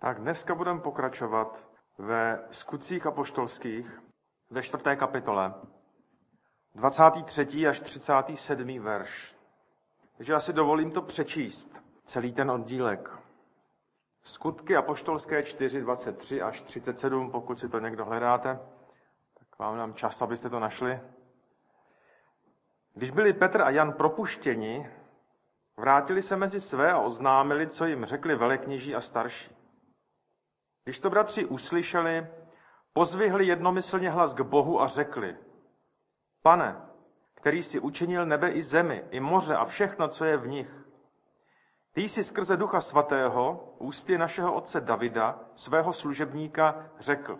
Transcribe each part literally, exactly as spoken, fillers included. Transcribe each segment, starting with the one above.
Tak dneska budeme pokračovat ve Skutcích apoštolských ve čtvrté kapitole. dvacátý třetí až třicátý sedmý verš. Takže já si dovolím to přečíst, celý ten oddílek. Skutky apoštolské čtyři, dvacet tři až třicet sedm, pokud si to někdo hledáte, tak vám dám čas, abyste to našli. Když byli Petr a Jan propuštěni, vrátili se mezi své a oznámili, co jim řekli velekněží a starší. Když to bratři uslyšeli, pozvihli jednomyslně hlas k Bohu a řekli: Pane, který jsi učinil nebe i zemi, i moře a všechno, co je v nich. Ty jsi skrze Ducha Svatého, ústy našeho otce Davida, svého služebníka, řekl: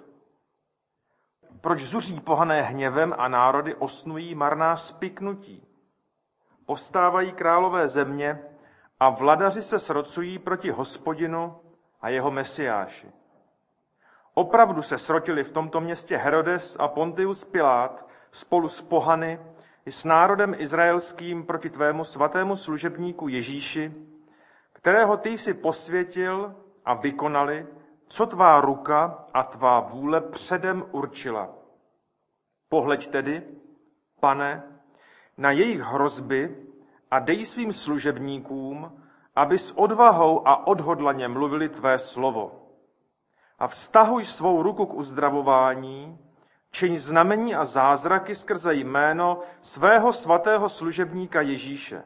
Proč zuří pohané hněvem a národy osnují marná spiknutí? Povstávají králové země a vladaři se srocují proti Hospodinu a jeho Mesiáši. Opravdu se srotili v tomto městě Herodes a Pontius Pilát spolu s pohany i s národem izraelským proti tvému svatému služebníku Ježíši, kterého ty jsi posvětil a vykonali, co tvá ruka a tvá vůle předem určila. Pohleď tedy, Pane, na jejich hrozby a dej svým služebníkům, aby s odvahou a odhodlaně mluvili tvé slovo. A vztahuj svou ruku k uzdravování, čiň znamení a zázraky skrze jméno svého svatého služebníka Ježíše.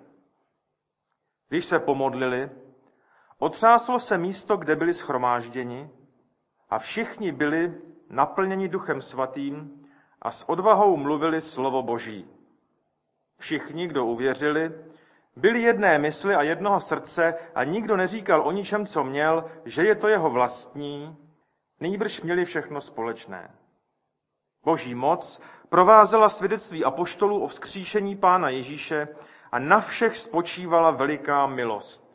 Když se pomodlili, otřáslo se místo, kde byli shromážděni, a všichni byli naplněni Duchem Svatým a s odvahou mluvili slovo Boží. Všichni, kdo uvěřili, byli jedné mysli a jednoho srdce a nikdo neříkal o ničem, co měl, že je to jeho vlastní, nýbrž měli všechno společné. Boží moc provázela svědectví apoštolů o vzkříšení Pána Ježíše a na všech spočívala veliká milost.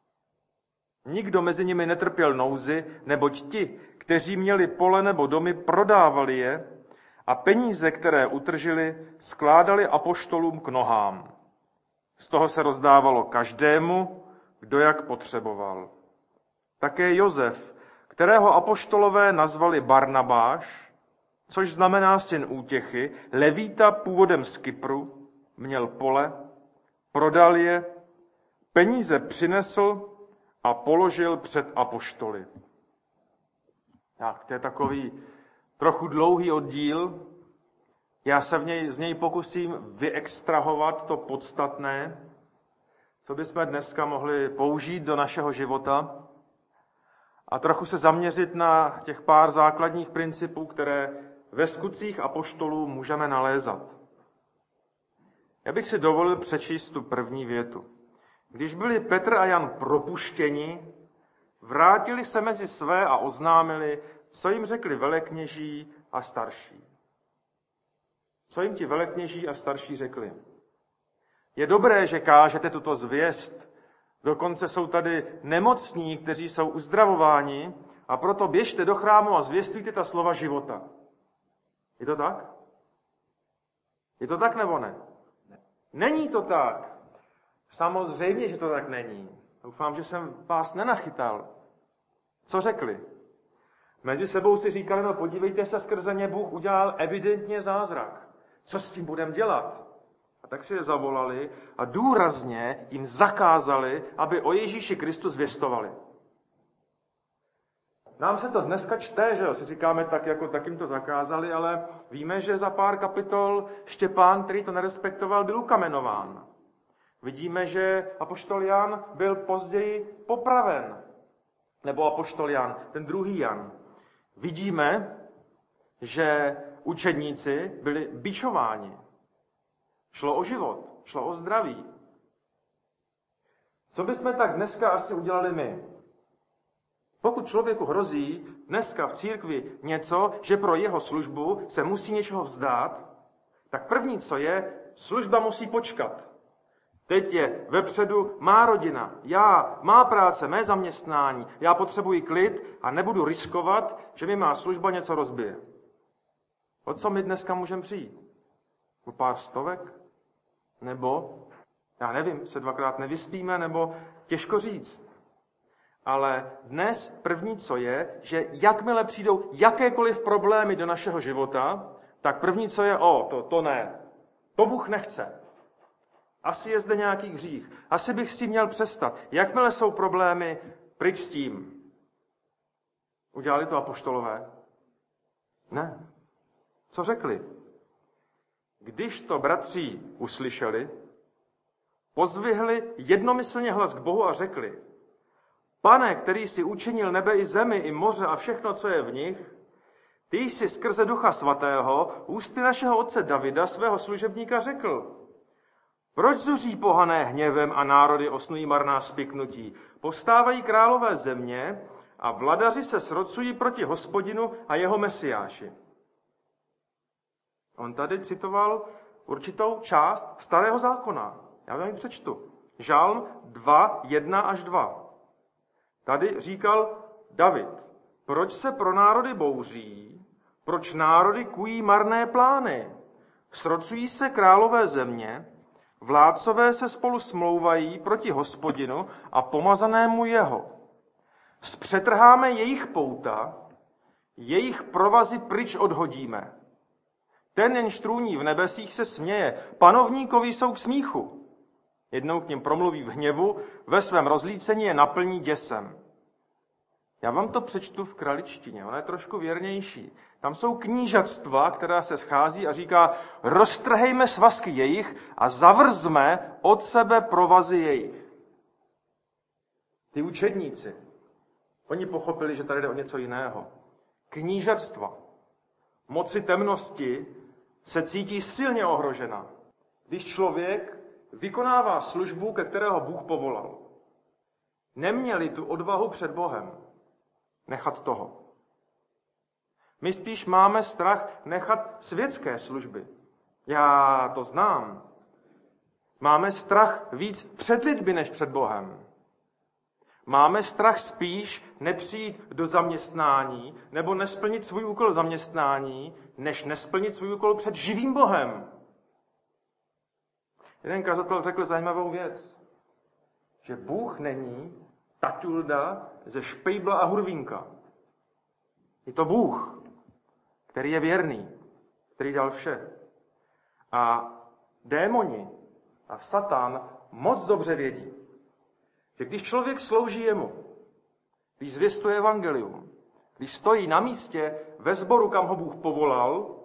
Nikdo mezi nimi netrpěl nouzi, neboť ti, kteří měli pole nebo domy, prodávali je a peníze, které utržili, skládali apoštolům k nohám. Z toho se rozdávalo každému, kdo jak potřeboval. Také Josef, kterého apoštolové nazvali Barnabáš, což znamená syn útěchy, Levíta původem z Kypru, měl pole, prodal je, peníze přinesl a položil před apoštoly. Tak, to je takový trochu dlouhý oddíl. Já se v něj, z něj pokusím vyextrahovat to podstatné, co bychom dneska mohli použít do našeho života a trochu se zaměřit na těch pár základních principů, které ve skutcích apoštolů můžeme nalézat. Já bych si dovolil přečíst tu první větu. Když byli Petr a Jan propuštěni, vrátili se mezi své a oznámili, co jim řekli velekněží a starší. Co jim ti velekněží a starší řekli? Je dobré, že kážete tuto zvěst. Dokonce jsou tady nemocní, kteří jsou uzdravováni, a proto běžte do chrámu a zvěstujte ta slova života. Je to tak? Je to tak nebo ne? Není to tak. Samozřejmě, že to tak není. Doufám, že jsem vás nenachytal. Co řekli? Mezi sebou si říkali, no podívejte se, skrze ně Bůh udělal evidentně zázrak. Co s tím budeme dělat? A tak si je zavolali a důrazně jim zakázali, aby o Ježíši Kristu zvěstovali. Nám se to dneska čte, že jo? Si říkáme tak, jako tak jim to zakázali, ale víme, že za pár kapitol Štěpán, který to nerespektoval, byl ukamenován. Vidíme, že apoštol Jan byl později popraven. Nebo apoštol Jan, ten druhý Jan. Vidíme, že učedníci byli bičováni. Šlo o život, šlo o zdraví. Co bychom tak dneska asi udělali my? Pokud člověku hrozí dneska v církvi něco, že pro jeho službu se musí něčeho vzdát, tak první, co je, služba musí počkat. Teď je vepředu má rodina, já, má práce, mé zaměstnání, já potřebuji klid a nebudu riskovat, že mi má služba něco rozbije. O co my dneska můžeme přijít? O pár stovek? Nebo, já nevím, se dvakrát nevyspíme, nebo těžko říct. Ale dnes první, co je, že jakmile přijdou jakékoliv problémy do našeho života, tak první, co je, o, to, to ne. To Bůh nechce. Asi je zde nějaký hřích. Asi bych s tím měl přestat. Jakmile jsou problémy, pryč s tím. Udělali to apoštolové? Ne. Co řekli? Když to bratři uslyšeli, pozvihli jednomyslně hlas k Bohu a řekli: Pane, který jsi učinil nebe i zemi, i moře a všechno, co je v nich, ty jsi skrze Ducha Svatého ústy našeho otce Davida, svého služebníka, řekl: Proč zuří pohané hněvem a národy osnují marná spiknutí? Povstávají králové země a vladaři se srocují proti Hospodinu a jeho Mesiáši. On tady citoval určitou část Starého zákona. Já vám ji přečtu. Žalm dva, jedna až dva. Tady říkal David: Proč se pro národy bouří? Proč národy kují marné plány? Srocují se králové země, vládcové se spolu smlouvají proti Hospodinu a pomazanému jeho. Zpřetrháme jejich pouta, jejich provazy pryč odhodíme. Ten, jenž trůní v nebesích, se směje, panovníkovi jsou k smíchu. Jednou k něm promluví v hněvu, ve svém rozlícení je naplní děsem. Já vám to přečtu v kraličtině, ona je trošku věrnější. Tam jsou knížatstva, která se schází a říká: roztrhejme svazky jejich a zavrzme od sebe provazy jejich. Ty učedníci, oni pochopili, že tady jde o něco jiného. Knížatstva, moci temnosti se cítí silně ohrožena, když člověk vykonává službu, ke kterého Bůh povolal. Neměli tu odvahu před Bohem nechat toho. My spíš máme strach nechat světské služby. Já to znám. Máme strach víc před lidmi než před Bohem. Máme strach spíš nepřijít do zaměstnání nebo nesplnit svůj úkol zaměstnání, než nesplnit svůj úkol před živým Bohem. Jeden kazatel řekl zajímavou věc, že Bůh není taťulda ze Špejbla a Hurvínka. Je to Bůh, který je věrný, který dal vše. A démoni a Satan moc dobře vědí, že když člověk slouží jemu, když zvěstuje evangelium, když stojí na místě ve sboru, kam ho Bůh povolal,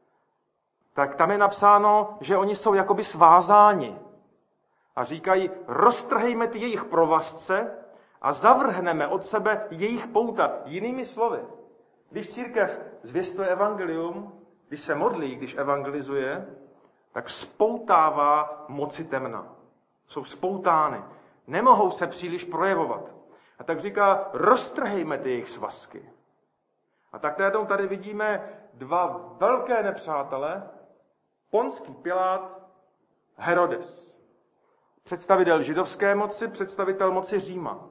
tak tam je napsáno, že oni jsou jakoby svázáni. A říkají: roztrhejme ty jejich provazce a zavrhneme od sebe jejich pouta. Jinými slovy, když církev zvěstuje evangelium, když se modlí, když evangelizuje, tak spoutává moci temna. Jsou spoutány. Nemohou se příliš projevovat. A tak říká: roztrhejme ty jejich svazky. A tak najednou tady vidíme dva velké nepřátele, Ponský Pilát, Herodes. Představitel židovské moci, představitel moci Říma.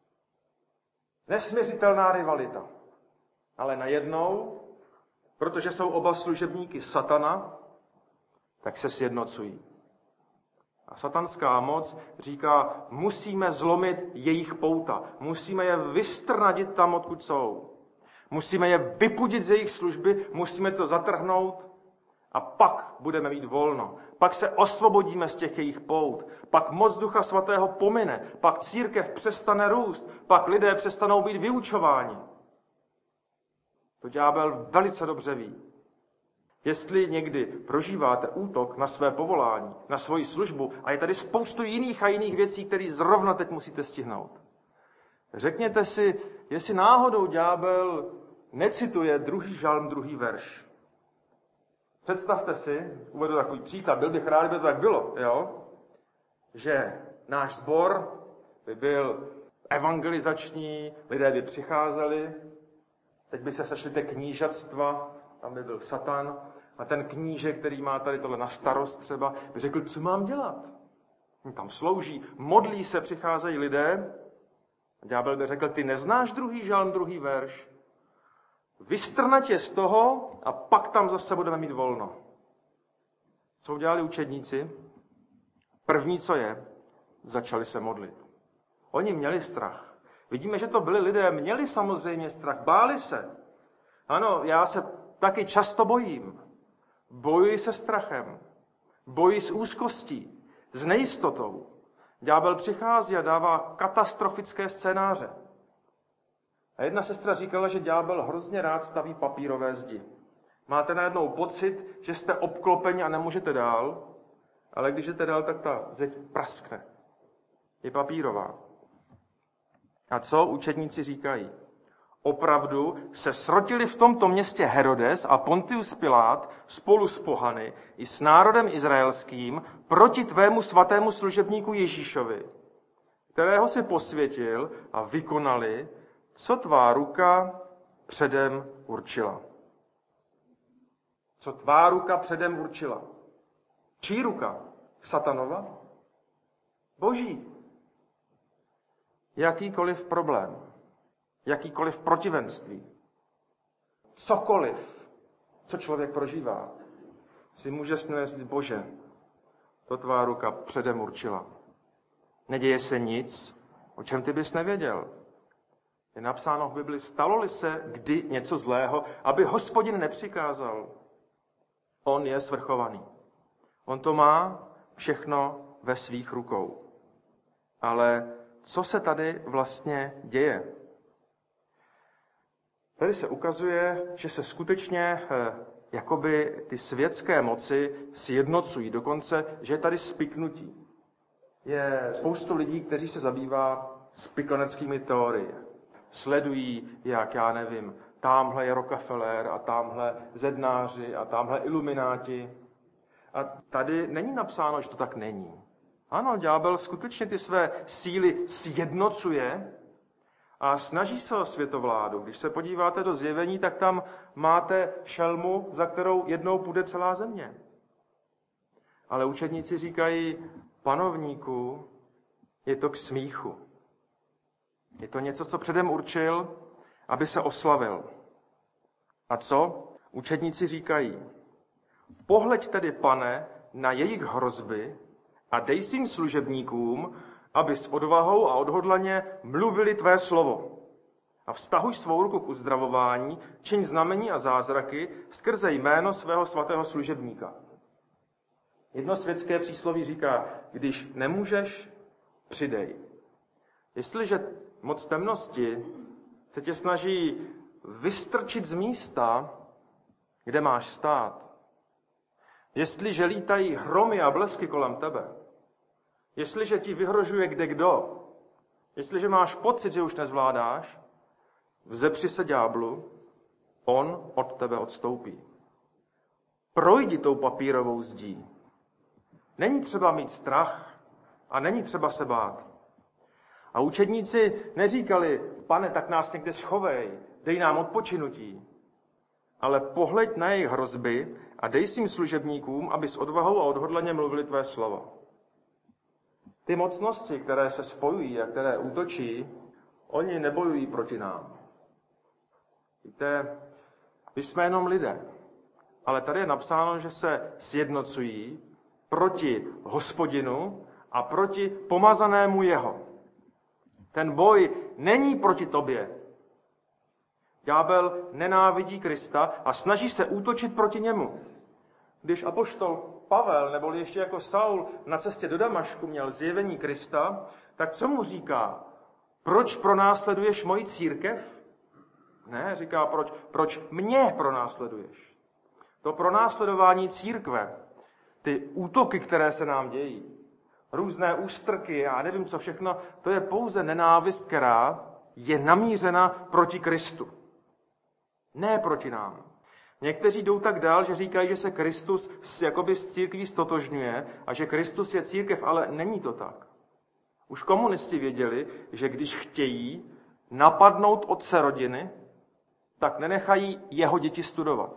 Nesměřitelná rivalita. Ale najednou, protože jsou oba služebníky satana, tak se sjednocují. A satanská moc říká: musíme zlomit jejich pouta. Musíme je vystrnadit tam, odkud jsou. Musíme je vypudit z jejich služby, musíme to zatrhnout a pak budeme mít volno. Pak se osvobodíme z těch jejich pout. Pak moc Ducha Svatého pomine. Pak církev přestane růst. Pak lidé přestanou být vyučováni. To ďábel velice dobře ví. Jestli někdy prožíváte útok na své povolání, na svoji službu a je tady spoustu jiných a jiných věcí, které zrovna teď musíte stihnout, řekněte si, jestli náhodou ďábel necituje druhý žalm, druhý verš. Představte si, uvedu takový příklad, byl bych rád, kdyby to tak bylo, jo? Že náš sbor by byl evangelizační, lidé by přicházeli, teď by se sešli ty knížatstva, tam by byl Satan, a ten kníže, který má tady tohle na starost třeba, by řekl: co mám dělat? Tam slouží, modlí se, přicházejí lidé. A ďábel by řekl: ty neznáš druhý žalm, druhý verš? Vystrnat je z toho a pak tam zase budeme mít volno. Co udělali učedníci? První, co je, začali se modlit. Oni měli strach. Vidíme, že to byli lidé, měli samozřejmě strach, báli se. Ano, já se taky často bojím. Bojuji se strachem. Bojuji s úzkostí, s nejistotou. Ďábel přichází a dává katastrofické scénáře. A jedna sestra říkala, že ďábel hrozně rád staví papírové zdi. Máte najednou pocit, že jste obklopeni a nemůžete dál, ale když jdete dál, tak ta zeď praskne. Je papírová. A co učedníci říkají? Opravdu se srotili v tomto městě Herodes a Pontius Pilát spolu s pohany i s národem izraelským proti tvému svatému služebníku Ježíšovi, kterého si posvětil a vykonali, co tvá ruka předem určila. Co tvá ruka předem určila. Čí ruka? Satanova? Boží. Jakýkoliv problém, jakýkoliv protivenství, cokoliv, co člověk prožívá, si může směle říct, Bože, to tvá ruka předem určila. Neděje se nic, o čem ty bys nevěděl. Je napsáno v Bibli, stalo-li se kdy něco zlého, aby Hospodin nepřikázal. On je svrchovaný. On to má všechno ve svých rukou. Ale co se tady vlastně děje? Tady se ukazuje, že se skutečně jakoby ty světské moci sjednocují. Dokonce, že je tady spiknutí. Je spoustu lidí, kteří se zabývá spikleneckými teoriemi. Sledují, jak já nevím, támhle je Rockefeller a támhle zednáři a támhle ilumináti. A tady není napsáno, že to tak není. Ano, ďábel skutečně ty své síly sjednocuje a snaží se o světovládu. Když se podíváte do Zjevení, tak tam máte šelmu, za kterou jednou půjde celá země. Ale učedníci říkají, panovníku, je to k smíchu. Je to něco, co předem určil, aby se oslavil. A co? Učedníci říkají, pohleď tedy, Pane, na jejich hrozby a dej svým služebníkům, aby s odvahou a odhodlaně mluvili tvé slovo. A vztahuj svou ruku k uzdravování, čiň znamení a zázraky skrze jméno svého svatého služebníka. Jedno světské přísloví říká, když nemůžeš, přidej. Jestliže moc temnosti se tě snaží vystrčit z místa, kde máš stát, jestliže lítají hromy a blesky kolem tebe, jestliže ti vyhrožuje kdekdo, jestliže máš pocit, že už nezvládáš, vzepři se ďáblu, on od tebe odstoupí. Projdi tou papírovou zdí. Není třeba mít strach a není třeba se bát. A učedníci neříkali, Pane, tak nás někde schovej, dej nám odpočinutí. Ale pohleď na jejich hrozby a dej svým služebníkům, aby s odvahou a odhodlaně mluvili tvé slovo. Ty mocnosti, které se spojují a které útočí, oni nebojují proti nám. Víte, my jsme jenom lidé. Ale tady je napsáno, že se sjednocují proti Hospodinu a proti pomazanému jeho. Ten boj není proti tobě. Ďábel nenávidí Krista a snaží se útočit proti němu. Když apoštol Pavel, nebo ještě jako Saul na cestě do Damašku měl zjevení Krista, tak co mu říká? Proč pronásleduješ moji církev? Ne, říká, proč, proč mě pronásleduješ? To pronásledování církve, ty útoky, které se nám dějí, různé ústrky, já nevím co všechno, to je pouze nenávist, která je namířena proti Kristu. Ne proti nám. Někteří jdou tak dál, že říkají, že se Kristus jakoby s církví stotožňuje a že Kristus je církev, ale není to tak. Už komunisti věděli, že když chtějí napadnout otce rodiny, tak nenechají jeho děti studovat.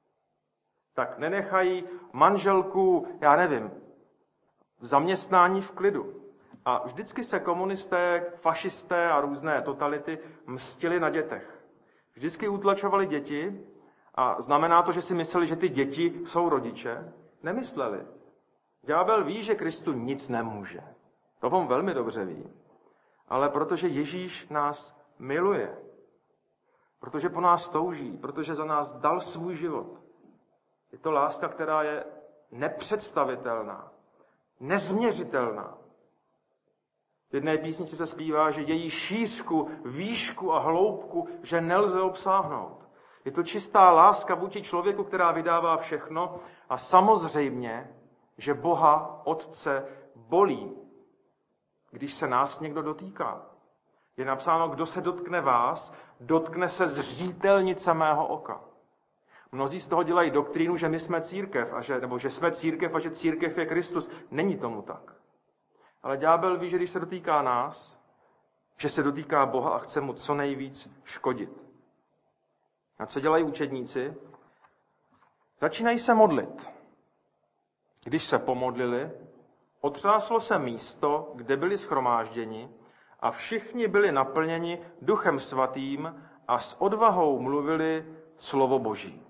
Tak nenechají manželku, já nevím, v zaměstnání v klidu. A vždycky se komunisté, fašisté a různé totality mstili na dětech. Vždycky utlačovali děti a znamená to, že si mysleli, že ty děti jsou rodiče. Nemysleli. Ďábel ví, že Kristu nic nemůže. To on velmi dobře ví. ale protože Ježíš nás miluje. Protože po nás touží, protože za nás dal svůj život. Je to láska, která je nepředstavitelná, nezměřitelná. V jedné písničce se zpívá, že její šířku, výšku a hloubku, že nelze obsáhnout. Je to čistá láska vůči člověku, která vydává všechno a samozřejmě, že Boha Otce bolí, když se nás někdo dotýká. Je napsáno, kdo se dotkne vás, dotkne se zřítelnice mého oka. Mnozí z toho dělají doktrínu, že my jsme církev, a že, nebo že jsme církev a že církev je Kristus. Není tomu tak. Ale ďábel ví, že když se dotýká nás, že se dotýká Boha a chce mu co nejvíc škodit. A co dělají učedníci? Začínají se modlit. Když se pomodlili, otřáslo se místo, kde byli shromážděni, a všichni byli naplněni Duchem Svatým a s odvahou mluvili slovo Boží.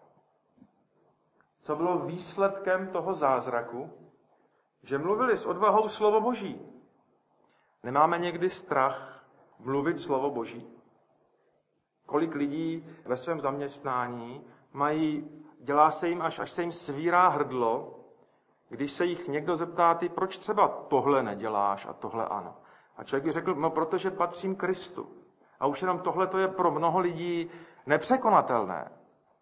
Co bylo výsledkem toho zázraku? Že mluvili s odvahou slovo Boží. Nemáme někdy strach mluvit slovo Boží? Kolik lidí ve svém zaměstnání mají, dělá se jim, až, až se jim svírá hrdlo, když se jich někdo zeptá, ty proč třeba tohle neděláš a tohle ano. A člověk by řekl, no protože patřím Kristu. A už jenom tohle to je pro mnoho lidí nepřekonatelné.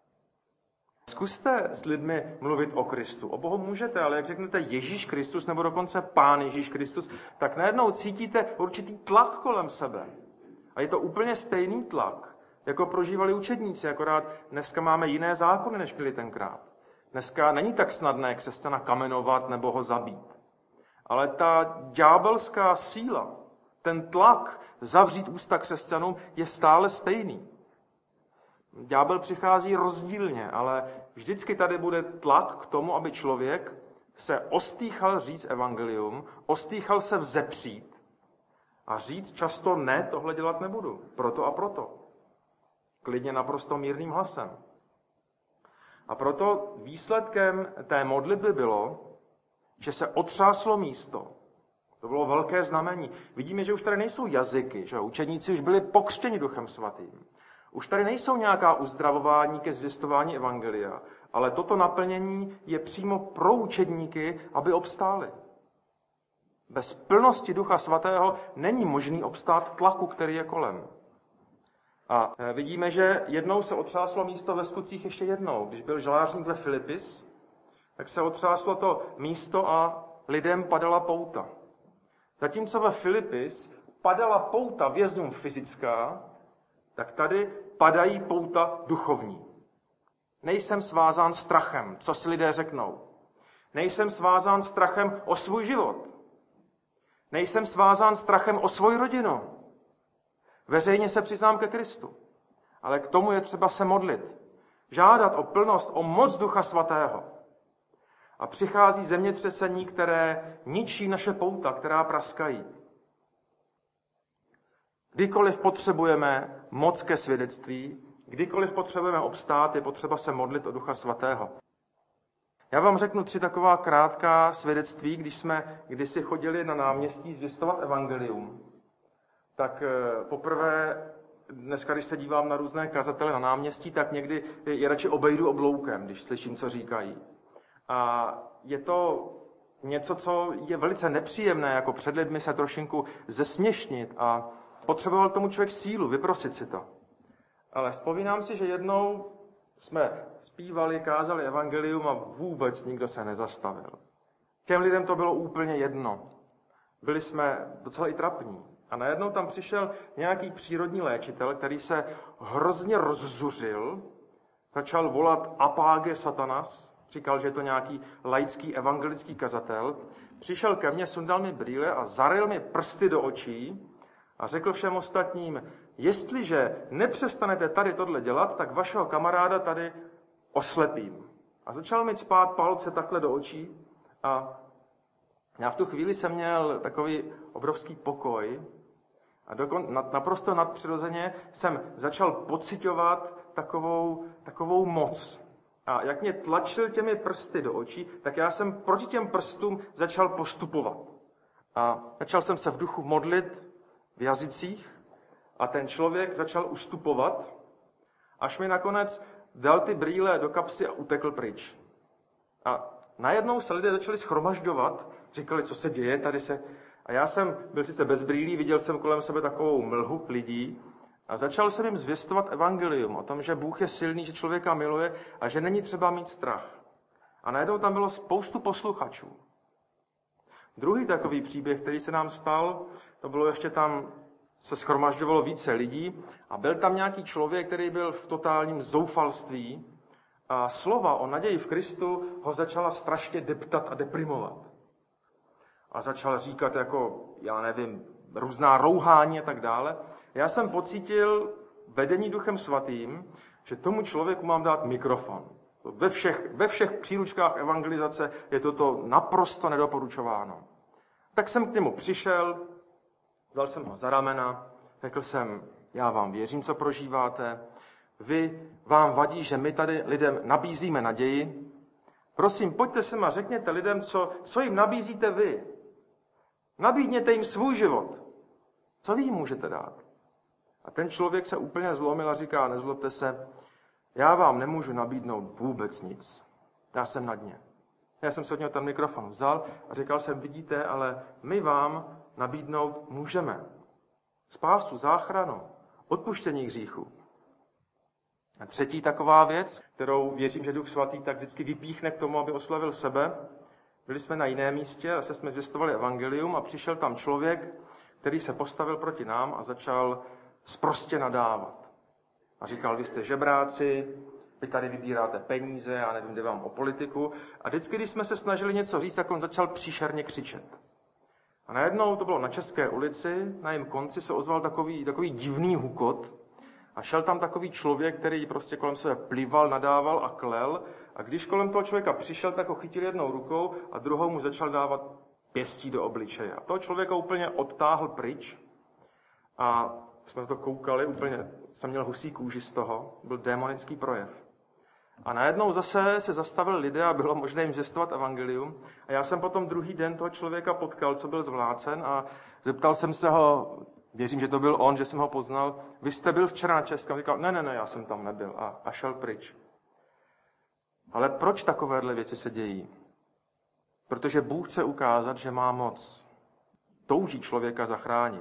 Zkuste s lidmi mluvit o Kristu. O Bohu můžete, ale jak řeknete Ježíš Kristus nebo dokonce Pán Ježíš Kristus, tak najednou cítíte určitý tlak kolem sebe. A je to úplně stejný tlak, jako prožívali učedníci, akorát dneska máme jiné zákony, než byli tenkrát. Dneska není tak snadné křesťana kamenovat nebo ho zabít. Ale ta ďábelská síla, ten tlak zavřít ústa křesťanům je stále stejný. Ďábel přichází rozdílně, ale vždycky tady bude tlak k tomu, aby člověk se ostýchal říct evangelium, ostýchal se vzepřít a říct často ne, tohle dělat nebudu, proto a proto. Klidně naprosto mírným hlasem. A proto výsledkem té modlitby bylo, že se otřáslo místo. To bylo velké znamení. Vidíme, že už tady nejsou jazyky, že učedníci už byli pokřtěni Duchem Svatým. Už tady nejsou nějaká uzdravování ke zvěstování evangelia, ale toto naplnění je přímo pro učedníky, aby obstáli. Bez plnosti Ducha Svatého není možný obstát tlaku, který je kolem. A vidíme, že jednou se otřáslo místo ve Skutcích ještě jednou. Když byl žalářník ve Filipis, tak se otřáslo to místo a lidem padala pouta. Zatímco ve Filipis padala pouta vězňům fyzická, tak tady padají pouta duchovní. Nejsem svázán strachem, co si lidé řeknou. Nejsem svázán strachem o svůj život. Nejsem svázán strachem o svoji rodinu. Veřejně se přiznám ke Kristu. Ale k tomu je třeba se modlit. Žádat o plnost, o moc Ducha Svatého. A přichází zemětřesení, které ničí naše pouta, která praskají. Kdykoliv potřebujeme moc ke svědectví, kdykoliv potřebujeme obstát, je potřeba se modlit o Ducha Svatého. Já vám řeknu tři taková krátká svědectví, když jsme kdysi chodili na náměstí zvěstovat evangelium. Tak poprvé, dneska, když se dívám na různé kazatele na náměstí, tak někdy je radši obejdu obloukem, když slyším, co říkají. A je to něco, co je velice nepříjemné, jako před lidmi se trošinku zesměšnit a potřeboval tomu člověk sílu, vyprosit si to. Ale vzpomínám si, že jednou jsme zpívali, kázali evangelium a vůbec nikdo se nezastavil. Těm lidem to bylo úplně jedno. Byli jsme docela i trapní. A najednou tam přišel nějaký přírodní léčitel, který se hrozně rozzuřil, začal volat apáge satanas, říkal, že je to nějaký laický evangelický kazatel. Přišel ke mně, sundal mi brýle a zaryl mi prsty do očí a řekl všem ostatním, jestliže nepřestanete tady tohle dělat, tak vašeho kamaráda tady oslepím. A začal mi cpát palce takhle do očí a já v tu chvíli jsem měl takový obrovský pokoj a dokon, naprosto nadpřirozeně jsem začal pociťovat takovou, takovou moc. A jak mě tlačil těmi prsty do očí, tak já jsem proti těm prstům začal postupovat. A začal jsem se v duchu modlit v jazycích a ten člověk začal ustupovat, až mi nakonec dal ty brýle do kapsy a utekl pryč. A najednou se lidé začali shromažďovat, říkali, co se děje, tady se... A já jsem byl sice bez brýlí, viděl jsem kolem sebe takovou mlhu lidí a začal jsem jim zvěstovat evangelium o tom, že Bůh je silný, že člověka miluje a že není třeba mít strach. A najednou tam bylo spoustu posluchačů. Druhý takový příběh, který se nám stal, to bylo ještě tam, se shromažďovalo více lidí a byl tam nějaký člověk, který byl v totálním zoufalství a slova o naději v Kristu ho začala strašně deptat a deprimovat. A začal říkat jako, já nevím, různá rouhání a tak dále. Já jsem pocítil vedení Duchem Svatým, že tomu člověku mám dát mikrofon. Ve všech, ve všech příručkách evangelizace je toto naprosto nedoporučováno. Tak jsem k němu přišel, vzal jsem ho za ramena, řekl jsem, já vám věřím, co prožíváte, vy, vám vadí, že my tady lidem nabízíme naději. Prosím, pojďte sem a řekněte lidem, co, co jim nabízíte vy. Nabídněte jim svůj život. Co vy jim můžete dát? A ten člověk se úplně zlomil a říká, nezlobte se, já vám nemůžu nabídnout vůbec nic. Já jsem na dně. Já jsem se od něho ten mikrofon vzal a říkal jsem, vidíte, ale my vám nabídnout můžeme. Spásu, záchranu, odpuštění hříchů. A třetí taková věc, kterou věřím, že Duch Svatý tak vždycky vypíchne k tomu, aby oslavil sebe. Byli jsme na jiném místě a se jsme zvěstovali evangelium a přišel tam člověk, který se postavil proti nám a začal sprostě nadávat. A říkal, vy jste žebráci, vy tady vybíráte peníze, já nevím, jde vám o politiku. A vždycky, když jsme se snažili něco říct, tak on začal příšerně křičet. A najednou to bylo na České ulici, na jejím konci se ozval takový, takový divný hukot a šel tam takový člověk, který prostě kolem sebe plival, nadával a klel. A když kolem toho člověka přišel, tak ho chytil jednou rukou a druhou mu začal dávat pěstí do obličeje. A toho člověka úplně odtáhl pryč a jsme to koukali, úplně jsem měl husí kůži z toho, byl démonický projev. A najednou zase se zastavili lidé a bylo možné jim zvěstovat evangelium. A já jsem potom druhý den toho člověka potkal, co byl zvlácen a zeptal jsem se ho, věřím, že to byl on, že jsem ho poznal, vy jste byl včera na Českém? A říkal, ne, ne, ne, já jsem tam nebyl a, a šel pryč. Ale proč takovéhle věci se dějí? Protože Bůh chce ukázat, že má moc. Touží člověka zachránit.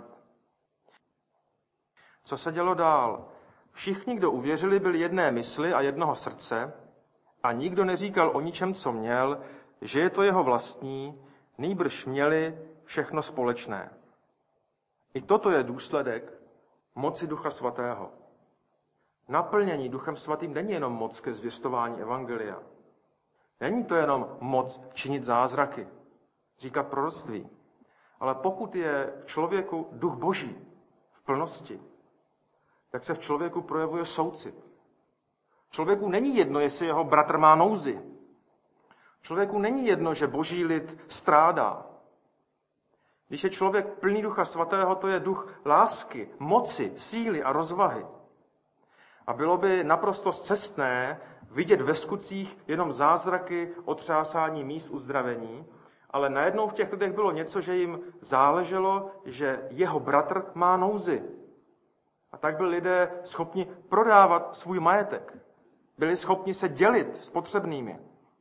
Co se dělo dál? Všichni, kdo uvěřili, byli jedné mysli a jednoho srdce a nikdo neříkal o ničem, co měl, že je to jeho vlastní, nýbrž měli všechno společné. I toto je důsledek moci Ducha Svatého. Naplnění Duchem Svatým není jenom moc ke zvěstování evangelia. Není to jenom moc činit zázraky, říkat proroctví. Ale pokud je v člověku Duch Boží v plnosti, tak se v člověku projevuje soucit. Člověku není jedno, jestli jeho bratr má nouzi. Člověku není jedno, že Boží lid strádá. Když je člověk plný Ducha Svatého, to je duch lásky, moci, síly a rozvahy. A bylo by naprosto scestné vidět ve skutcích jenom zázraky, otřásání míst uzdravení, ale najednou v těch lidech bylo něco, že jim záleželo, že jeho bratr má nouzi. A tak byli lidé schopni prodávat svůj majetek. Byli schopni se dělit s potřebnými.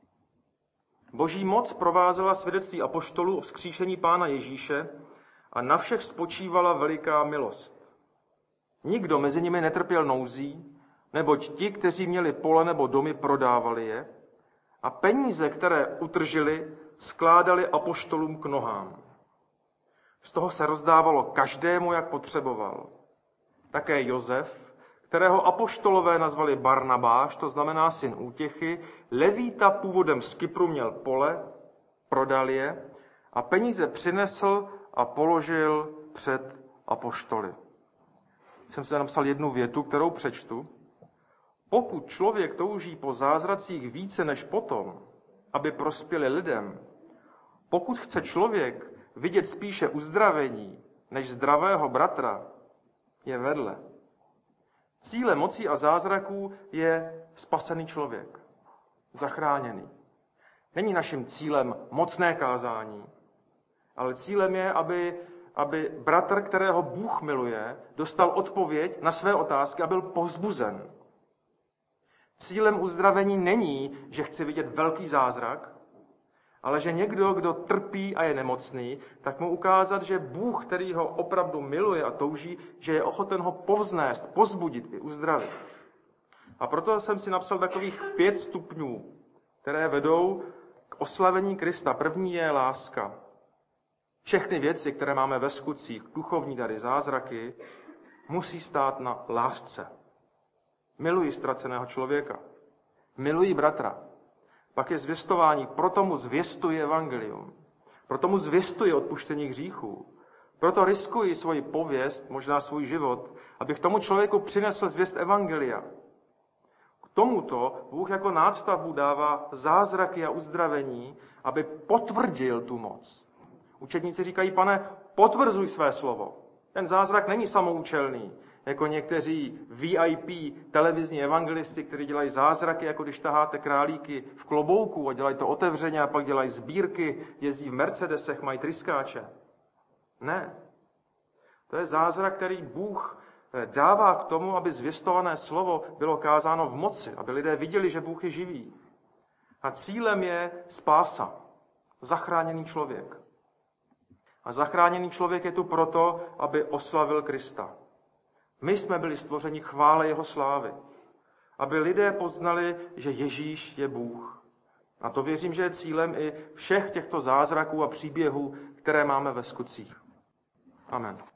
Boží moc provázela svědectví apoštolů o vzkříšení Pána Ježíše a na všech spočívala veliká milost. Nikdo mezi nimi netrpěl nouzí, neboť ti, kteří měli pole nebo domy, prodávali je a peníze, které utržili, skládali apoštolům k nohám. Z toho se rozdávalo každému, jak potřeboval. Také Josef, kterého apoštolové nazvali Barnabáš, to znamená syn útěchy, levíta původem z Kypru měl pole, prodal je a peníze přinesl a položil před apoštoly. Jsem si napsal jednu větu, kterou přečtu. Pokud člověk touží po zázracích více než potom, aby prospěli lidem, pokud chce člověk vidět spíše uzdravení než zdravého bratra, je vedle. Cílem mocí a zázraků je spasený člověk, zachráněný. Není naším cílem mocné kázání, ale cílem je, aby, aby bratr, kterého Bůh miluje, dostal odpověď na své otázky a byl povzbuzen. Cílem uzdravení není, že chci vidět velký zázrak, ale že někdo, kdo trpí a je nemocný, tak mu ukázat, že Bůh, který ho opravdu miluje a touží, že je ochoten ho povznést, pozbudit i uzdravit. A proto jsem si napsal takových pět stupňů, které vedou k oslavení Krista. První je láska. Všechny věci, které máme ve skutcích, duchovní dary, zázraky, musí stát na lásce. Miluji ztraceného člověka. Miluji bratra. Pak je zvěstování, proto mu zvěstuji evangelium. Proto mu zvěstuji odpuštění hříchů. Proto riskuji svoji pověst, možná svůj život, abych tomu člověku přinesl zvěst evangelia. K tomuto Bůh jako nástavbu dává zázraky a uzdravení, aby potvrdil tu moc. Učedníci říkají, Pane, potvrzuj své slovo. Ten zázrak není samoučelný, jako někteří V I P televizní evangelisti, kteří dělají zázraky, jako když taháte králíky v klobouku a dělají to otevřeně a pak dělají sbírky, jezdí v Mercedesech, mají tryskáče. Ne. To je zázrak, který Bůh dává k tomu, aby zvěstované slovo bylo kázáno v moci, aby lidé viděli, že Bůh je živý. A cílem je spása, zachráněný člověk. A zachráněný člověk je tu proto, aby oslavil Krista. My jsme byli stvořeni chvále jeho slávy, aby lidé poznali, že Ježíš je Bůh. A to věřím, že je cílem i všech těchto zázraků a příběhů, které máme ve skutcích. Amen.